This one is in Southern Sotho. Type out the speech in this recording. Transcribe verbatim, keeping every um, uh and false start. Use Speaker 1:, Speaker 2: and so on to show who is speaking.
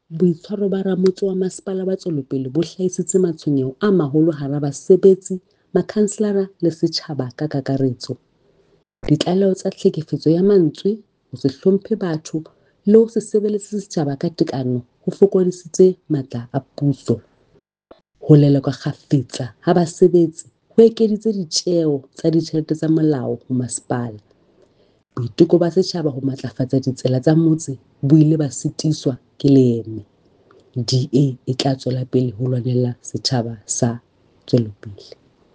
Speaker 1: Boitshwaro ba ramotse wa masepala wa tswelopele bo hlahisitse matshwenyeho a maholo hara basebetsi, makhanselara le setjhaba ka kakaretso. Ditlaleho tsa tlhekefetso ya mantswe, ho se hlomphe batho le ho se sebeletse setjhaba ka tekano ho fokodisitse matla a puso. Ho lelekwa kgafetsa ha basebetsi ho ekeditse ditjeo tsa ditjhelete tsa molao ho masepala. Boiteko ba setjhaba ho matlafatsa ditsela tsa motse bo ile ba sitiswa ke leeme. D A e tla tswela pele ho lwanela setjhaba sa tswelopele.